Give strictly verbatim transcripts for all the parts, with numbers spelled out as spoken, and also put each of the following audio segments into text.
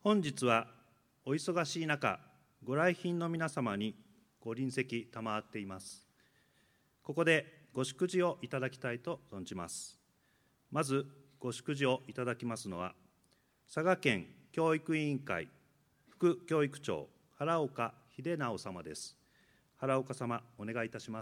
本日はお忙しい中、ご来賓の皆様にご臨席賜っています。ここでご祝辞をいただきたいと存じます。まずご祝辞をいただきますのは、佐賀県教育委員会副教育長、原岡秀直様です。原岡様、お願いいたします。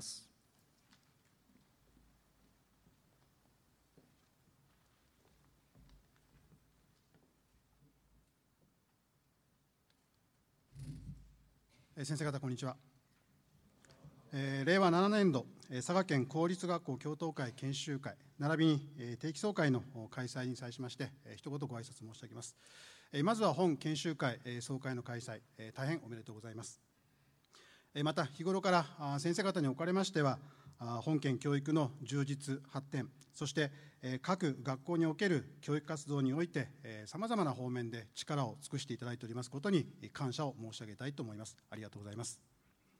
先生方、こんにちは。えー、れいわななねんど、佐賀県公立学校教頭会研修会、並びに定期総会の開催に際しまして、一言ご挨拶申し上げます。まずは本研修会総会の開催、大変おめでとうございます。また、日頃から先生方におかれましては、本県教育の充実、発展、そして各学校における教育活動において、さまざまな方面で力を尽くしていただいておりますことに感謝を申し上げたいと思います。ありがとうございます。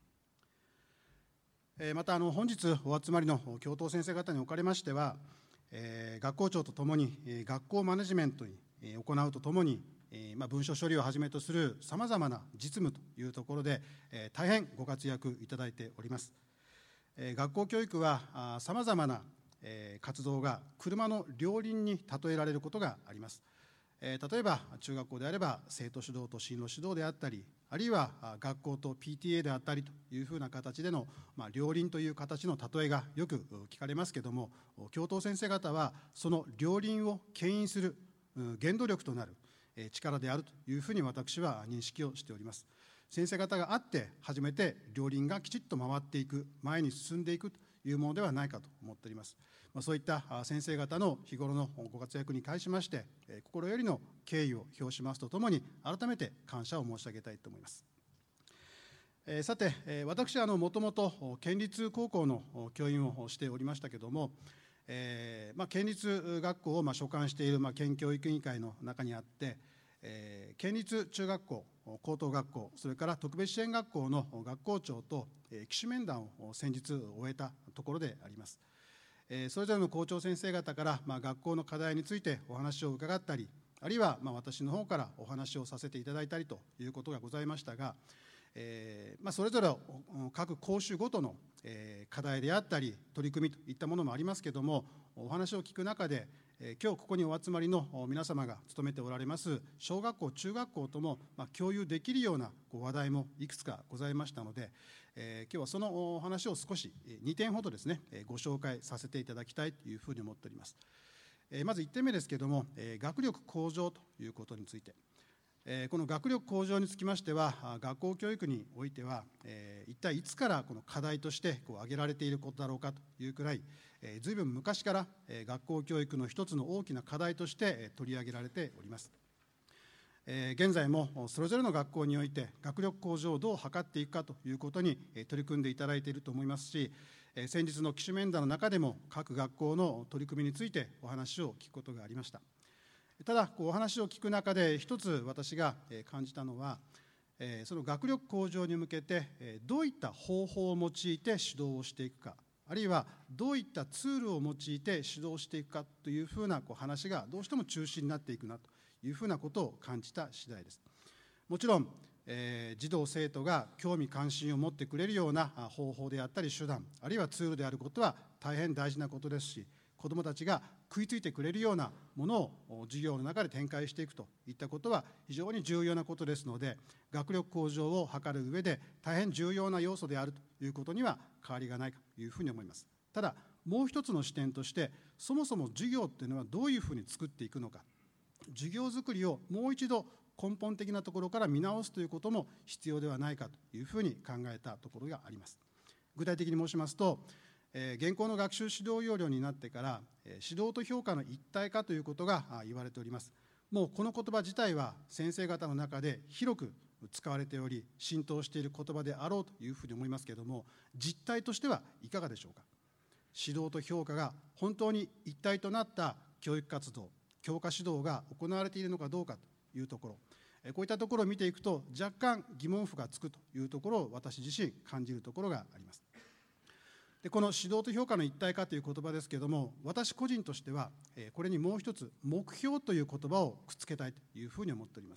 また、あの本日お集まりの教頭先生方におかれましては、学校長とともに学校マネジメントに行うとともに、文書処理をはじめとするさまざまな実務というところで、大変ご活躍いただいております。学校教育はさまざまな活動が車の両輪に例えられることがあります。例えば中学校であれば生徒主導と進路指導であったり、あるいは学校と ピーティーエー であったりというふうな形での、まあ、両輪という形の例えがよく聞かれますけれども、教頭先生方はその両輪を牽引する原動力となる力であるというふうに私は認識をしております。先生方があって初めて両輪がきちっと回っていく、前に進んでいくというものではないかと思っております。そういった先生方の日頃のご活躍に対しまして、心よりの敬意を表しますとともに、改めて感謝を申し上げたいと思います。さて、私はもともと県立高校の教員をしておりましたけれども、えーまあ、県立学校をまあ所管しているまあ県教育委員会の中にあって、えー、県立中学校、高等学校、それから特別支援学校の学校長と機種面談を先日終えたところであります。それぞれの校長先生方からまあ学校の課題についてお話を伺ったり、あるいはまあ私の方からお話をさせていただいたりということがございましたが、えーまあ、それぞれ各講習ごとの課題であったり取り組みといったものもありますけれども、お話を聞く中で、今日ここにお集まりの皆様が務めておられます小学校、中学校とも共有できるような話題もいくつかございましたので、今日はそのお話を少しにてんほどですね、ご紹介させていただきたいというふうに思っております。まずいってんめですけれども、学力向上ということについて。この学力向上につきましては、学校教育においては、一体いつからこの課題としてこう挙げられていることだろうかというくらい、ずいぶん昔から学校教育の一つの大きな課題として取り上げられております。現在もそれぞれの学校において学力向上をどう図っていくかということに取り組んでいただいていると思いますし、先日の機種面談の中でも各学校の取り組みについてお話を聞くことがありました。ただ、お話を聞く中で一つ私が感じたのは、その学力向上に向けてどういった方法を用いて指導をしていくか、あるいはどういったツールを用いて指導していくかというふうな話がどうしても中心になっていくなというふうなことを感じた次第です。もちろん、えー、児童生徒が興味関心を持ってくれるような方法であったり手段、あるいはツールであることは大変大事なことですし、子どもたちが食いついてくれるようなものを授業の中で展開していくといったことは非常に重要なことですので、学力向上を図る上で大変重要な要素であるということには変わりがないというふうに思います。ただ、もう一つの視点として、そもそも授業っていうのはどういうふうに作っていくのか、授業作りをもう一度根本的なところから見直すということも必要ではないかというふうに考えたところがあります。具体的に申しますと、えー、現行の学習指導要領になってから、えー、指導と評価の一体化ということが言われております。もうこの言葉自体は先生方の中で広く使われており、浸透している言葉であろうというふうに思いますけれども、実態としてはいかがでしょうか。指導と評価が本当に一体となった教育活動、教科指導が行われているのかどうかというところ、こういったところを見ていくと若干疑問符がつくというところを私自身感じるところがあります。でこの指導と評価の一体化という言葉ですけれども、私個人としてはこれにもう一つ目標という言葉をくっつけたいというふうに思っております。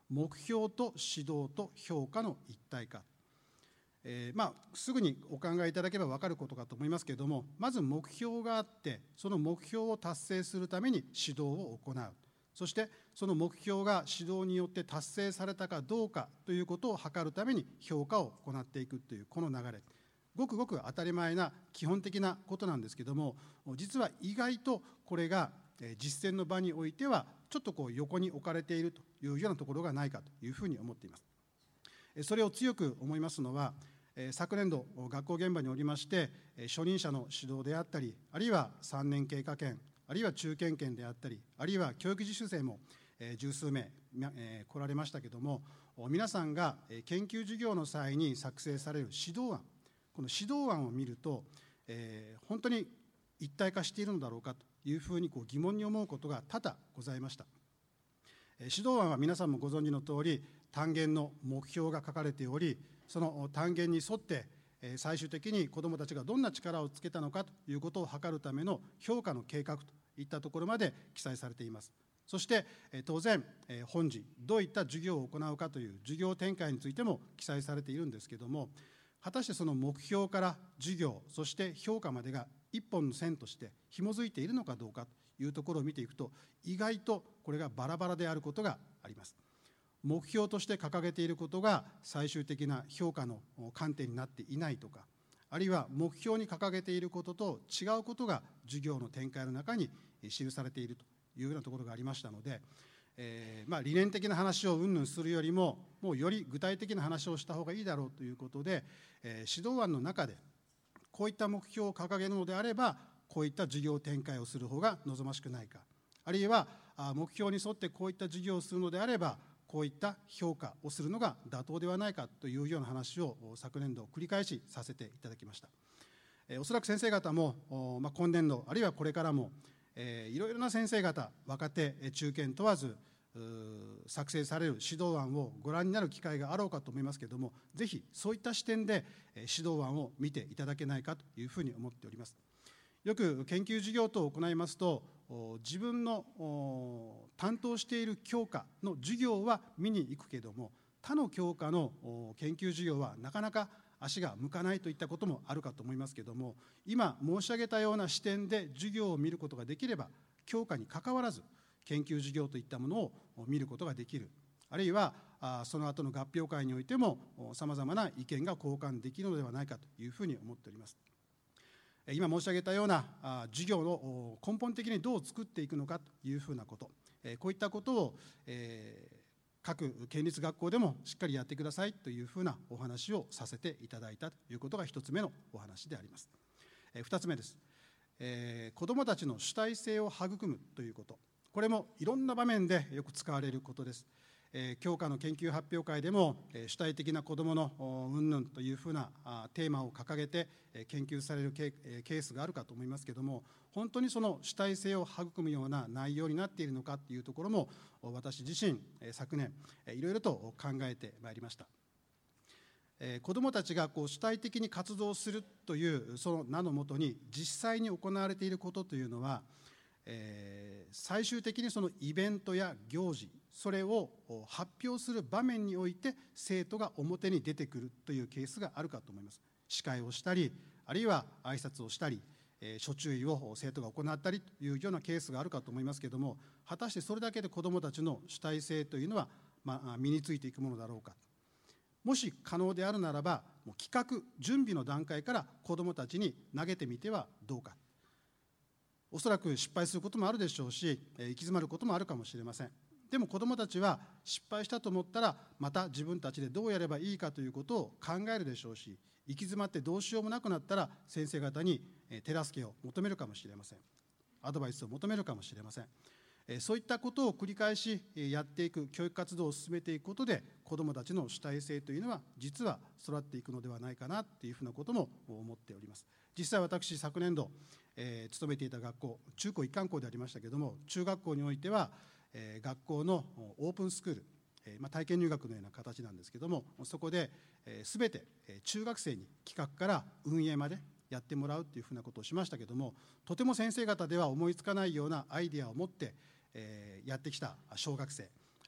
目標と指導と評価の一体化。えーまあ、すぐにお考えいただければ分かることかと思いますけれども、まず目標があって、その目標を達成するために指導を行う。そしてその目標が指導によって達成されたかどうかということを測るために評価を行っていくというこの流れ、ごくごく当たり前な基本的なことなんですけども、実は意外とこれが実践の場においてはちょっとこう横に置かれているというようなところがないかというふうに思っています。それを強く思いますのは、昨年度学校現場におりまして初任者の指導であったり、あるいはさんねん経過研、あるいは中堅研であったり、あるいは教育実習生も十数名来られましたけれども、皆さんが研究授業の際に作成される指導案、この指導案を見ると、えー、本当に一体化しているのだろうかというふうにこう疑問に思うことが多々ございました。えー、指導案は皆さんもご存知のとおり、単元の目標が書かれており、その単元に沿って、えー、最終的に子どもたちがどんな力をつけたのかということを測るための評価の計画といったところまで記載されています。そして、えー、当然、えー、本次どういった授業を行うかという授業展開についても記載されているんですけれども、果たしてその目標から授業、そして評価までが一本の線として紐づいているのかどうかというところを見ていくと、意外とこれがバラバラであることがあります。目標として掲げていることが最終的な評価の観点になっていないとか、あるいは目標に掲げていることと違うことが授業の展開の中に記されているというようなところがありましたので、えーまあ、理念的な話をうんぬんするよりも、もうより具体的な話をした方がいいだろうということで、えー、指導案の中でこういった目標を掲げるのであれば、こういった授業展開をする方が望ましくないか、あるいは目標に沿ってこういった授業をするのであれば、こういった評価をするのが妥当ではないかというような話を昨年度繰り返しさせていただきました。えー、おそらく先生方も、まあ、今年度あるいはこれからも、えー、いろいろな先生方、若手中堅問わず作成される指導案をご覧になる機会があろうかと思いますけれども、ぜひそういった視点で指導案を見ていただけないかというふうに思っております。よく研究授業等を行いますと、自分の担当している教科の授業は見に行くけれども、他の教科の研究授業はなかなか足が向かないといったこともあるかと思いますけれども、今申し上げたような視点で授業を見ることができれば、教科にかかわらず研究授業といったものを見ることができる、あるいはその後の合評会においてもさまざまな意見が交換できるのではないかというふうに思っております。今申し上げたような授業を根本的にどう作っていくのかというふうなこと、こういったことを各県立学校でもしっかりやってくださいというふうなお話をさせていただいたということが一つ目のお話であります。二つ目です。子どもたちの主体性を育むということ、これもいろんな場面でよく使われることです。教科の研究発表会でも主体的な子どもの云々というふうなテーマを掲げて研究されるケースがあるかと思いますけれども、本当にその主体性を育むような内容になっているのかというところも、私自身昨年いろいろと考えてまいりました。子どもたちがこう主体的に活動するというその名のもとに実際に行われていることというのは、えー、最終的にそのイベントや行事、それを発表する場面において生徒が表に出てくるというケースがあるかと思います。司会をしたり、あるいは挨拶をしたり、えー、諸注意を生徒が行ったりというようなケースがあるかと思いますけれども、果たしてそれだけで子どもたちの主体性というのは、まあ、身についていくものだろうか。もし可能であるならば、もう企画準備の段階から子どもたちに投げてみてはどうか。おそらく失敗することもあるでしょうし、行き詰まることもあるかもしれません。でも子どもたちは失敗したと思ったら、また自分たちでどうやればいいかということを考えるでしょうし、行き詰まってどうしようもなくなったら先生方に手助けを求めるかもしれません。アドバイスを求めるかもしれません。そういったことを繰り返しやっていく教育活動を進めていくことで、子どもたちの主体性というのは実は育っていくのではないかなというふうなことも思っております。実際私昨年度、えー、勤めていた学校、中高一貫校でありましたけれども、中学校においては、えー、学校のオープンスクール、えーまあ、体験入学のような形なんですけれども、そこで、えー、全て中学生に企画から運営までやってもらうというふうなことをしましたけれども、とても先生方では思いつかないようなアイデアを持って、えー、やってきた小学生、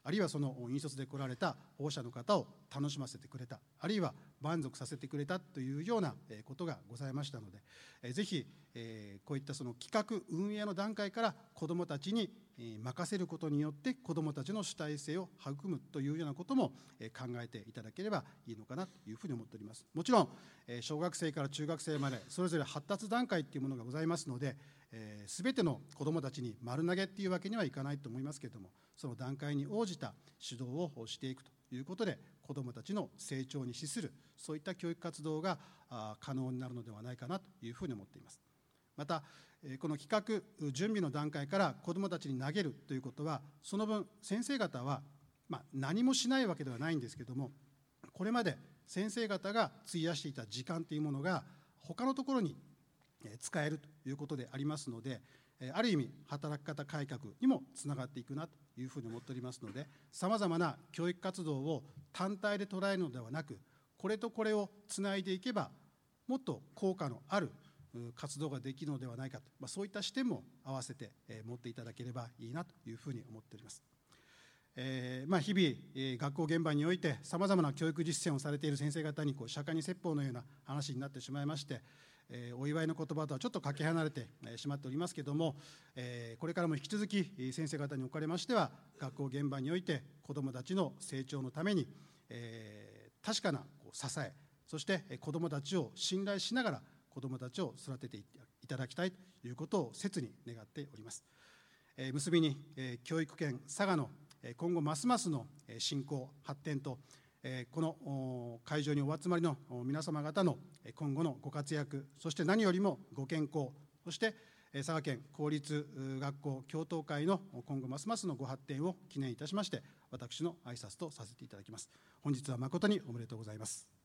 あるいはその引率で来られた保護者の方を楽しませてくれた、あるいは満足させてくれたというようなことがございましたので、ぜひこういったその企画運営の段階から子どもたちに任せることによって子どもたちの主体性を育むというようなことも考えていただければいいのかなというふうに思っております。もちろん小学生から中学生までそれぞれ発達段階というものがございますので、すべての子どもたちに丸投げっていうわけにはいかないと思いますけれども、その段階に応じた指導をしていくということで、子どもたちの成長に資する、そういった教育活動が可能になるのではないかなというふうに思っています。また、この企画準備の段階から子どもたちに投げるということは、その分先生方は、まあ、何もしないわけではないんですけれども、これまで先生方が費やしていた時間というものが他のところに使えるということでありますので、ある意味働き方改革にもつながっていくなというふうに思っておりますので、さまざまな教育活動を単体で捉えるのではなく、これとこれをつないでいけばもっと効果のある活動ができるのではないかと、まあ、そういった視点も合わせて持っていただければいいなというふうに思っております。えーまあ、日々、えー、学校現場においてさまざまな教育実践をされている先生方にこう釈迦に説法のような話になってしまいまして、えー、お祝いの言葉とはちょっとかけ離れてしまっておりますけれども、えー、これからも引き続き先生方におかれましては、学校現場において子どもたちの成長のために、えー、確かなこう支え、そして子どもたちを信頼しながら子どもたちを育てていただきたいということを切に願っております。えー、結びに、えー、教育圏佐賀の今後ますますの振興発展と、この会場にお集まりの皆様方の今後のご活躍、そして何よりもご健康、そして佐賀県公立学校教頭会の今後ますますのご発展を記念いたしまして、私の挨拶とさせていただきます。本日は誠におめでとうございます。